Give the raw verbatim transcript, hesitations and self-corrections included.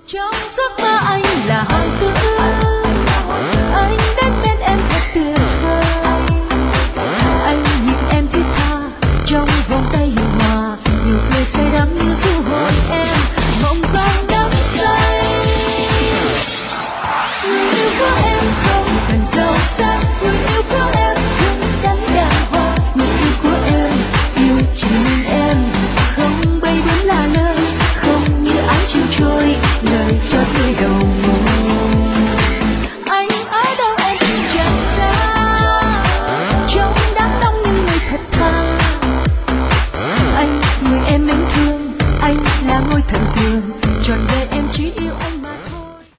Trong giấc mơ anh là hoàng tử, anh đến bên em thật tuyệt vời. Anh nhìn em thiết tha trong vòng tay hiền hòa, nụ cười say đắm như du hồn em.